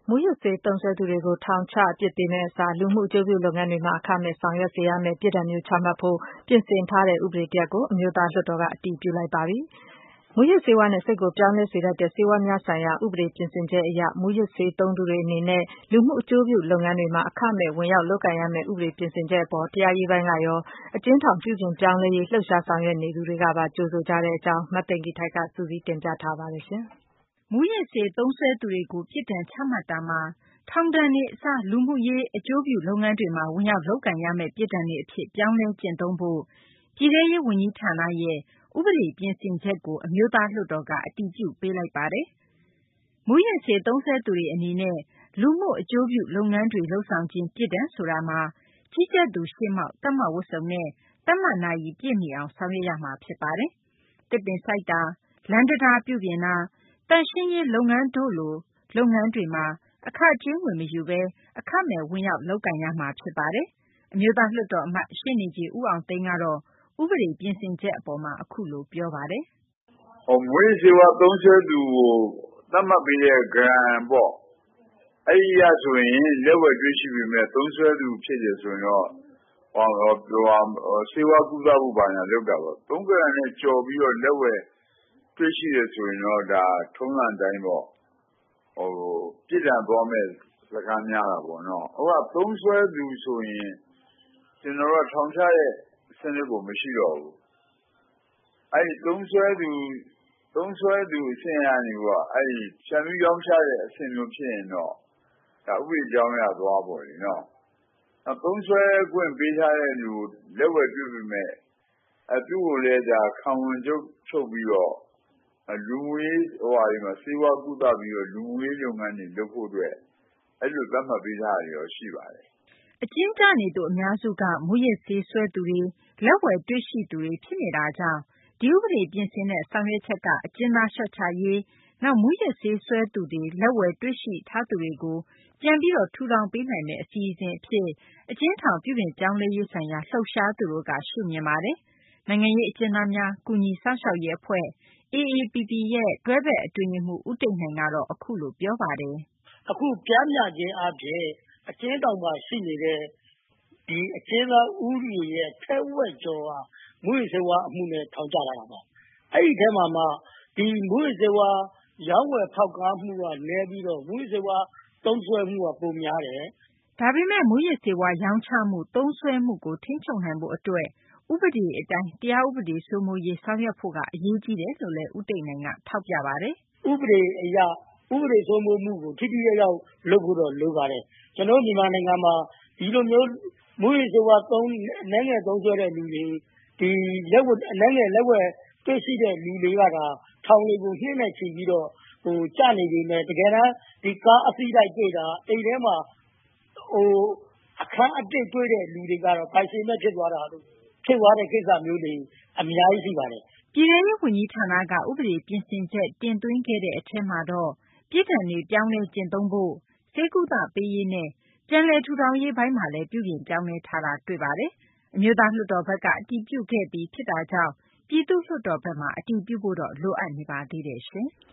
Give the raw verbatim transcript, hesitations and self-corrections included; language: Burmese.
မူးယစ်ဆေးသုံးစွဲသူတွေကိုထောင်ချအပြစ်ပေးမယ့်အစားလူမှုအကျိုးပြုလုပ်ငန်းတွေမှာအခမဲ့ဆောင်ရွက်စေရမယ့်ပြစ်ဒဏ်မျိုးချမှတ်ဖို့ပြင်ဆင်ထားတဲ့ဥပဒေတရပ်ကိုအမျိုးသားလွှတ်တော်ကအတည်ပြုလိုက်ပါပြီ။မူးယစ်ဆေးဝါးနဲ့စိတ်ကိုပြောင်းလဲစေတတ်တဲ့ဆေးဝါးများဆိုင်ရာဥပဒေပြင်ဆင်ချက်အရမူးယစ်ဆေးသုံးသူတွေအနေနဲ့လူမှုအကျိုးပြုလုပ်ငန်းတွေမှာအခမဲ့ဝင်ရောက်လုပ်ကိုင်ရမယ့်ဥပဒေပြင်ဆင်ချက်အပေါ်တရားရေးပိုင်းကရောအကျဉ်းထောင်ပြုပြင်ပြောင်းလဲရေးလှုပ်ရှားဆောင်ရွက်နေသူတွေကပါကြိုဆိုကြတဲ့အကြောင်းမသိင်္ဂီထိုက်ကစုစည်းတင်ပြထားပါတယ်ရှင်။မူးယစ်ဆေးသုံးစွဲသူတွေကိုပြစ်ဒဏ်ချမှတ်တာမှာထောင်ဒဏ်တွေအစားလူမှုရေးအကျိုးပြုလုပ်ငန်းတွေမှာဝင်ရောက်လုပ်ကိုင်ရမယ့်ပြစ်ဒဏ်တွေအဖြစ်ပြောင်းလဲကျင့်သုံးဖို့ပြည်ထရေးဝန်ကြီးဌာနရဲ့ဥပဒေပြင်ဆင်ချက်ကိုအမျိုးသားလွှတ်တော်ကအတည်ပြုပေးလိုက်ပါတယ်။မူးယစ်ဆေးသုံးစွဲသူတွေအနေနဲ့လူမှုအကျိုးပြုလုပ်ငန်းတွေလုပ်ဆောင်ခြင်းပြစ်ဒဏ်ဆိုတာမှာကြီးကြပ်သူရှေ့မှောက်သတ်မှတ်ဝတ်စုံနဲ့သတ်မှတ်နာရီပြည့်မီအောင်ဆောင်ရွက်ရမှာဖြစ်ပါတယ်။တစ်ပင်စိုက်တာလမ်းတံတားပြုပြင်တာသန့်ရှင်းရေးလုပ်ငန်းတို့လိုလုပ်ငန်းတွေမှာအခကြေးငွေမယူဘဲအခမဲ့ဝင်ရောက်လုပ်ကိုင်ရမှာဖြစ်ပါတယ်။အမျိုးသားလွှတ်တော်အမတ်ရှေ့နေကြီးဦးအောင်သိန်းကတော့ဥပဒေပြင်ဆင်ချက်အပေါ်မှာအခုလိုပြောပါတယ်။ဟောမွေးစေဝါသုံးစွဲသူကိုသတ်မှတ်ပေးတဲ့ဂရန်ပေါ့အဲ့ဒီရဆိုရင်လက်ဝယ်တွေ့ရှိပြီမဲ့သုံးစွဲသူဖြစ်တယ်ဆိုရင်တော့ဟောဟိုစေဝါကုသမှုပါညာလောက်တာပေါ့သုံးဂရန်နဲ့ကြော်ပြီးတော့လက်ဝယ်တွေ့ရှိရဆိုရင်တော့ဒါထုံးစံတိုင်းပေါ့ဟိုပြစ်ဒဏ်သွားမဲ့စကားများတာပေါ့နော်ဟိုကသုံးစွဲသူဆိုရင်ကျွန်တော်တို့ထောင်ချရဲ့စနစ်ကိုမရှိတော့ဘူးအဲ့ဒီသုံးစွဲသူသုံးစွဲသူအဆင့်အနေပေါ့အဲ့ဒီဖြန့်ပြီးရောင်းချတဲ့အဆင့်မျိုးဖြစ်ရင်တော့ဒါဥပဒေကြောင်းရသွားပေါ့လေနော်အသုံးစွဲခွင့်ပေးထားတဲ့လူလက်ဝယ်ပြုပြီးမဲ့အတူကိုလည်းဒါခံဝန်ချုပ်ချုပ်ပြီးတော့လူငွေဟိုဟာဒီမှာစေဝါကုသပြီးတော့လူငွေလုပ်ငန်းတွေလုပ်ဖို့အတွက်အဲ့လိုသတ်မှတ်ပေးထားရရောရှိပါတယ်အကျဉ်းကျနေသူအများစုကမူရစ်ဆေးဆွဲသူတွေလက်ဝယ်တွေ့ရှိသူတွေဖြစ်နေတာကြောင့်ဒီဥပဒေပြင်ဆင်တဲ့ဆောင်ရွက်ချက်ကအကျဉ်းသားလျှော့ချရေးနောက်မူရစ်ဆေးဆွဲသူတွေလက်ဝယ်တွေ့ရှိထားသူတွေကိုပြန်ပြီးတော့ထူထောင်ပေးနိုင်မယ့်အစီအစဉ်အဖြစ်အကျဉ်းထောင်ပြုပြင်ပြောင်းလဲရေးဆိုင်ရာလှုပ်ရှားသူတို့ကရှုမြင်ပါတယ်။နိုင်ငံရေးအကျဉ်းသားများကုညီစောင့်ရှောက်ရေးအဖွဲ့ A A P P ရဲ့တွဲဘက်အတွင်းရေးမှူးဦးတိတ်နိုင်ကတော့အခုလိုပြောပါတယ်။အခုပြမ်းမြခြင်းအပြင်အကျဉ်းထောင်မှာရှိနေတဲ့ဒီအကျဉ်းသားဦးရေရဲ့ထက်ဝက်ကျော်ဟာမူရစ်ဆေးဝါးအမှုနဲ့ထောင်ချလာတာပါ။အဲ့ဒီထဲမှာမှဒီမူရစ်ဆေးဝါးရောင်းဝယ်ဖောက်ကားမှုကနည်းပြီးတော့မူရစ်ဆေးဝါးသုံးစွဲမှုကပိုများတယ်။ဒါပေမဲ့မူရစ်ဆေးဝါးရောင်းချမှုသုံးစွဲမှုကိုထိန်းချုပ်နိုင်ဖို့အတွက်ဥပဒေအတိုင်းတရားဥပဒေစိုးမိုးရေးဆောင်ရွက်ဖို့ကအရေးကြီးတယ်လို့လည်းဦးတိတ်နိုင်ကထောက်ပြပါတယ်။ဥပဒေအရဥပဒေစိုးမိုးမှုကိုထိထိရောက်ရောက်လုပ်ဖို့တော့လိုပါတယ်။ကျွန်တော်မြန်မာနိုင်ငံမှာဒီလိုမျိုးမူရစ်ဆေးဝါးသုံးအနေငယ်သုံးစွဲတဲ့လူတွေဒီလက်ဝတ်အနေငယ်လက်ဝဲတွေ့ရှိတဲ့လူတွေကဒါထောင်တွေကိုနှိမ့်နေချီပြီးတော့ဟိုကြနေပြီမဲ့တကယ်တမ်းဒီကားအစီးလိုက်တွေ့တာအိမ်ထဲမှာဟိုအခန်းအတိတ်တွေ့တဲ့လူတွေကတော့ပိုင်ရှင်မဲ့ဖြစ်သွားတာလို့ဖြစ်သွားတဲ့ကိစ္စမျိုးတွေအများကြီးရှိပါတယ်။ပြည်ထောင်စုဝန်ကြီးဌာနကဥပဒေပြင်ဆင်ချက်တင်သွင်းခဲ့တဲ့အထက်မှာတော့ပြည်ထံတွေပြောင်းလဲကျင့်သုံးဖို့စေကုသပေးရေးနဲ့ပြန်လည်ထူထောင်ရေးပိုင်းမှာလည်းပြုပြင်ပြောင်းလဲထားတာတွေ့ပါတယ်။အမျိုးသားလွှတ်တော်ဘက်ကအတည်ပြုခဲ့ပြီးဖြစ်တာကြောင့်ပြည်သူ့လွှတ်တော်ဘက်မှာအတည်ပြုဖို့တော့လိုအပ်နေပါသေးတယ်ရှင်။